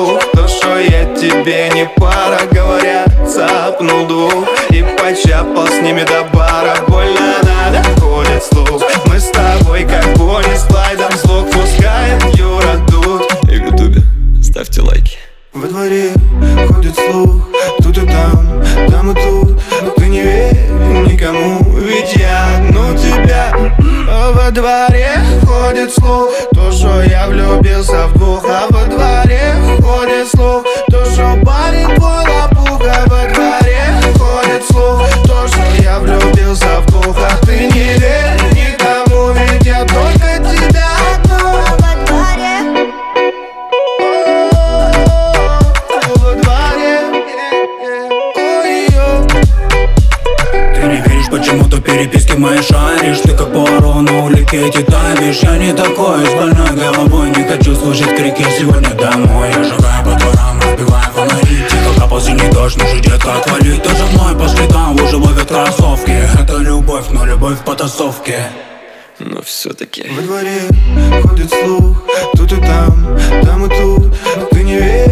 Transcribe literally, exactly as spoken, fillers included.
слух. То, что я тебе не пара, говорят, цапнул двух и почапал с ними до бара. Больно надо, ходит слух. Мы с тобой как Бонни с Клайдом. Звук пускает Юра Дудь. И в ютубе ставьте лайки. Во дворе ходит слух, тут и там, там и тут. Но ты не верь никому, ведь я, ну тебя. Во дворе ходит слух, то, что я влюбился в двух. А во дворе ходит слух, то, что парень твой лопуха. Во дворе ходит слух, то, что я влюбился в двух. А ты не верь никому, ведь я только тебя одну. Во дворе, во дворе, ой-ой. Ты не веришь почему-то переписки мои шаришь. Ты как Пуаро на улике титавишь. Я не такой, с больной головой. Не хочу слушать крики сегодня домой. Я шагаю по дворам, разбиваю фонари. Тихо капал синий дождь, ну же, детка, отвали. Ты за мной по следам, уже ловят кроссовки. Это любовь, но любовь в потасовке. Но все-таки Во дворе ходит слух, тут и там, там и тут. Но ты не веришь